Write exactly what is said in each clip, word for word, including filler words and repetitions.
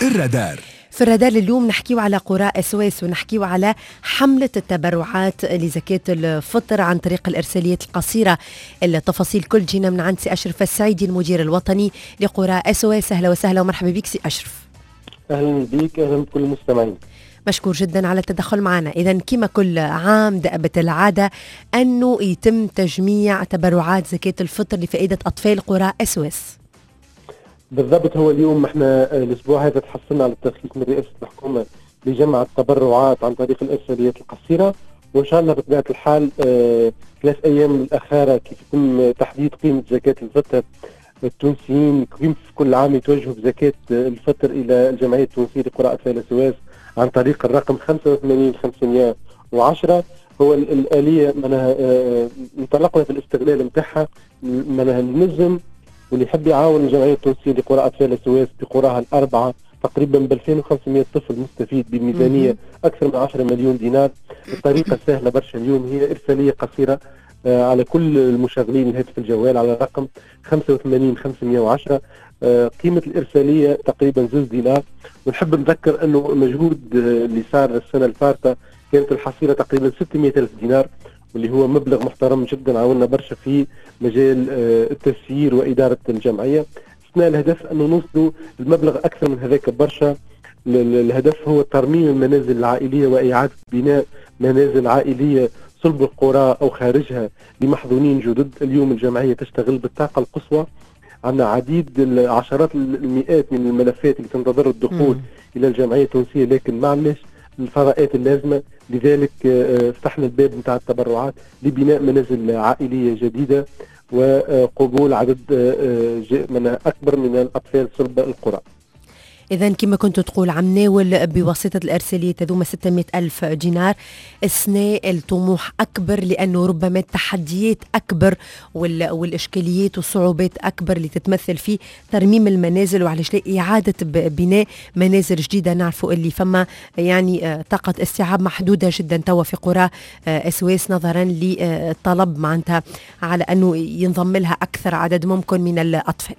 الرادار. في الرادار اليوم نحكيو على قرى السويس ونحكيو على حملة التبرعات لزكاة الفطر عن طريق الإرساليات القصيرة. التفاصيل كل جينا من عند سي أشرف السعيدي المدير الوطني لقرى السويس. أهلا وسهلا ومرحبا بك سي أشرف. أهلا بك، أهلا بكل المستمعين. مشكور جدا على التدخل معنا. إذا كما كل عام دأبت العادة أنه يتم تجميع تبرعات زكاة الفطر لفائدة أطفال قرى السويس. بالضبط، هو اليوم احنا الاسبوع هذا تحصلنا على الترخيص من رئاسه الحكومه لجمع التبرعات عن طريق الارساليات القصيره، وان شاء الله بطبيعه الحال اه ثلاث ايام الاخيره كيف يتم تحديد قيمه زكاه الفطر. التونسيين كيف كل عام يتوجهوا بزكاه الفطر الى الجمعيه التونسيه لقرى اطفال السويس عن طريق الرقم خمسة وثمانين خمسمائة وعشرة. هو الاليه منها اه انطلقنا في الاستغلال نتاعها، منها النجم واللي يحب يعاون الجمعيه التونسيه لقرى اطفال السويس بقراها الاربعه تقريبا ب ألفين وخمسمائة طفل مستفيد بميزانيه اكثر من عشرة مليون دينار. الطريقه سهله برشا اليوم، هي ارساليه قصيره آه على كل المشغلين الهاتف الجوال على الرقم خمسة وثمانين خمسمائة وعشرة. آه قيمه الارساليه تقريبا زوز دينار. ونحب نذكر انه مجهود آه اللي صار السنه الفارطه كانت الحصيله تقريبا ستمائة ألف دينار، واللي هو مبلغ محترم جدا عاوننا برشا في مجال التسيير وإدارة الجمعية. السنة الهدف أنه نوصلوا المبلغ أكثر من هذاك برشا. الهدف هو ترميم المنازل العائلية وإعادة بناء منازل عائلية صلب القرى أو خارجها لمحظونين جدد. اليوم الجمعية تشتغل بالطاقة القصوى، عندنا عديد عشرات المئات من الملفات اللي تنتظر الدخول م. إلى الجمعية التونسية، لكن ما عندناش الفضاءات اللازمة. لذلك فتحنا الباب نتاع التبرعات لبناء منازل عائلية جديدة وقبول عدد من أكبر من الأطفال صلب القرى. إذا كما كنت تقول عم ناول بواسطة الأرسالية تذوم ستمائة ألف دينار. السنة الطموح أكبر لأنه ربما التحديات أكبر والإشكاليات والصعوبات أكبر اللي تتمثل في ترميم المنازل، وعلى لا إعادة بناء منازل جديدة. نعرفوا اللي فما يعني طاقة استيعاب محدودة جدا توا في قرى السويس نظرا للطلب معناتها على أنه ينضم لها أكثر عدد ممكن من الأطفال.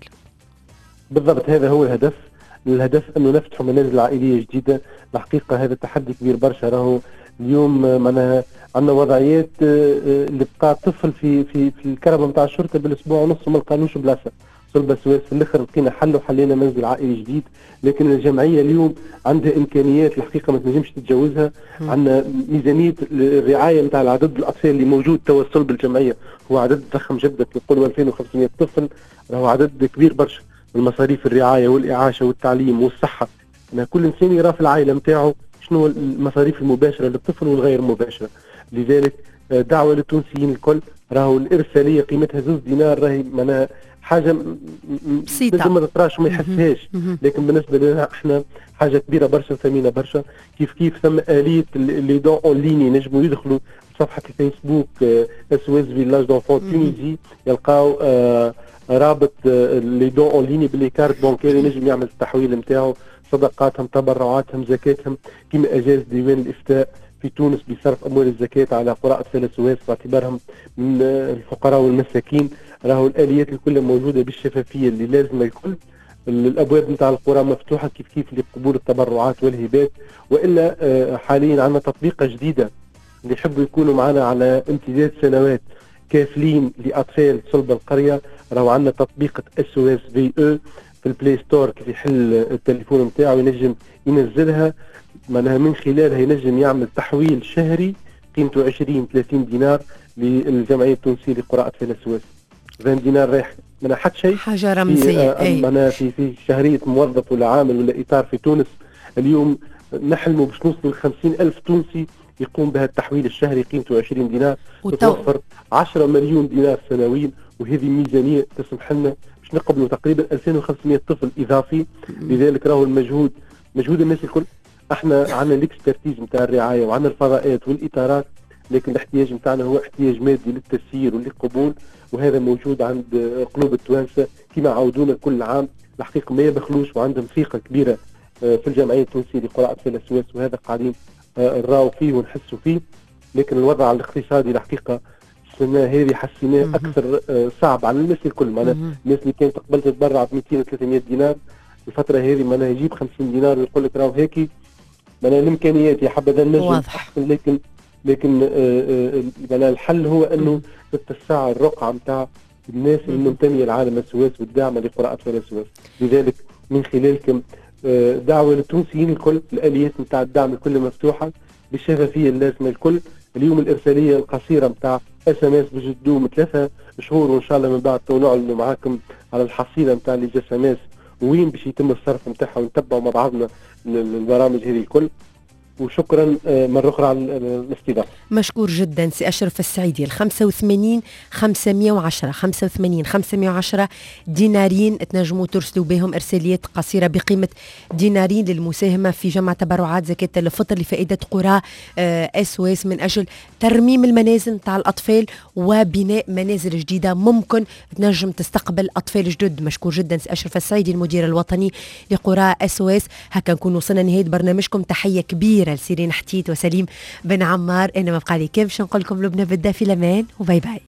بالضبط، هذا هو الهدف. الهدف انه نفتحوا منازل عائليه جديده. الحقيقه هذا تحدي كبير برشا. راهو اليوم معناها عندنا وضعيات اللي بقى طفل في في في الكربه نتاع الشرطه بالاسبوع ونص وما لقانوش بلاصه. صلب السويس في الاخر لقينا حل وحلينا منزل عائلي جديد، لكن الجمعيه اليوم عندها امكانيات الحقيقه ما تنجمش تتجاوزها. عندنا ميزانيه الرعايه نتاع العدد الاطفال اللي موجود توا صلب الجمعيه هو عدد ضخم جدا، نقولوا ألفين وخمسمائة طفل، راهو عدد كبير برشا. المصاريف الرعايه والاعاشه والتعليم والصحه، أنا كل انسان يرى في العائله نتاعو شنو المصاريف المباشره للطفل والغير مباشره. لذلك دعوه للتونسيين الكل، راهو الارساليه قيمتها زوز دينار، راهي معناها حاجه بسيطه ما تطراش وما يحسهاش، لكن بالنسبه لنا احنا حاجه كبيره برشا وثمينه برشا. كيف كيف ثم اليه اللي دون اون ليني ينجموا يدخلوا صفحه الفيسبوك اس او اس فيلاج دونفون تونيزي، يلقاو آه رابط اللي دون اون ليني باللي كارت بانكير ينجم يعمل التحويل نتاعو، صدقاتهم تبرعاتهم زكاتهم، كما اجاز ديوان الافتاء في تونس بصرف اموال الزكاه على قرى اطفال السويس باعتبارهم من الفقراء والمساكين. راهو الاليات الكل موجوده بالشفافيه اللي لازمه الكل. الابواب نتاع القرى مفتوحه كيف كيف لقبول التبرعات والهبات. والا حاليا عندنا تطبيقه جديده اللي يحبوا يكونوا معنا على امتداد سنوات كافلين لاطفال صلب القريه. راهو عندنا تطبيق اس او اس في او في البلاي ستور، كيف يحل التليفون نتاعو ينجم ينزلها، معناها من خلالها ينجم يعمل تحويل شهري قيمته عشرين ثلاثين دينار للجمعيه التونسيه لقرى اطفال السويس. عشرين دينار رايح من حد شيء، حاجه رمزيه. في معناها في في شهريه موظف ولا عامل ولا اطار في تونس. اليوم نحلموا باش نوصلوا ل خمسين ألف تونسي يقوم بهذا التحويل الشهري قيمته عشرين دينار، وتوفر عشرة مليون دينار سنويا. وهذه ميزانيه تسمح لنا باش نقبلوا تقريبا ألفين وخمسمائة طفل اضافي. لذلك راهو المجهود مجهود الناس الكل. احنا عندنا الاكسبرتيز نتاع الرعايه وعندنا الفضاءات والاطارات، لكن الاحتياج نتاعنا هو احتياج مادي للتسيير وللقبول، وهذا موجود عند قلوب التوانسه كما عودونا كل عام. الحقيقه ما يبخلوش وعندهم ثقه كبيره في الجمعيه التونسيه لقرى اطفال السويس، وهذا قاعدين نراو فيه ونحسوا فيه. لكن الوضع الاقتصادي الحقيقه السنه هذه حسيناه اكثر صعب على الناس الكل. معناها الناس اللي كانت قبل تتبرع ب مئتين ثلاثمائة دينار الفتره هذه معناها يجيب خمسين دينار ويقول لك راهو هيك معناها الامكانيات يا حبذا النجم احسن، لكن لكن معناها الحل هو انه تتسع الرقعه نتاع الناس المنتميه لعالم السويس والداعمه لقراء اطفال السويس. لذلك من خلالكم دعوه للتونسيين الكل، الاليات نتاع الدعم الكل مفتوحه بالشفافيه اللازمه الكل. اليوم الارساليه القصيره نتاع اس ام اس بجدوم ثلاثه شهور، وان شاء الله من بعد نعلن معاكم على الحصيله نتاع لي اس ام اس وين باش يتم الصرف نتاعها، ونتبعوا مع بعضنا البرامج هذه الكل. وشكرا مرة أخرى على الاستضافة. مشكور جدا سي أشرف السعيدي. الخمسة وثمانين خمسمية وعشرة خمسة وثمانين خمسمية وعشرة دينارين تنجموا ترسلوا بهم إرساليات قصيرة بقيمة دينارين للمساهمة في جمع تبرعات زكاة الفطر لفائدة قرى اس او اس من أجل ترميم المنازل نتاع الأطفال وبناء منازل جديدة ممكن تنجم تستقبل أطفال جدد. مشكور جدا سي أشرف السعيدي المدير الوطني لقرى اس او اس. هكا نكون وصلنا نهاية برنامجكم. تحية كبيرة لسيرين حتيت وسليم بن عمار. انا ما بقى لي كيف باش نقول لكم لبنى بالدا في الامان وباي باي.